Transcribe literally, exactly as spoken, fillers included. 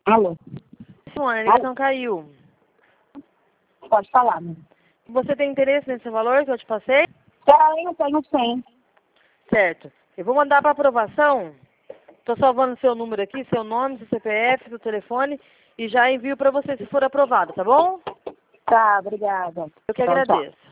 Alô? Simone, a ligação caiu. Pode falar, né? Você tem interesse nesse valor que eu te passei? Tenho, tenho sim. Certo. Eu vou mandar para aprovação. Estou salvando seu número aqui, seu nome, seu C P F, seu telefone e já envio para você se for aprovado, tá bom? Tá, obrigada. Eu que Tchau, tchau. agradeço.